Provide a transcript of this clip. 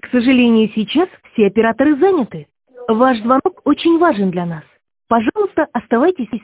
сожалению, сейчас все операторы заняты. Ваш звонок очень важен для нас. Пожалуйста, оставайтесь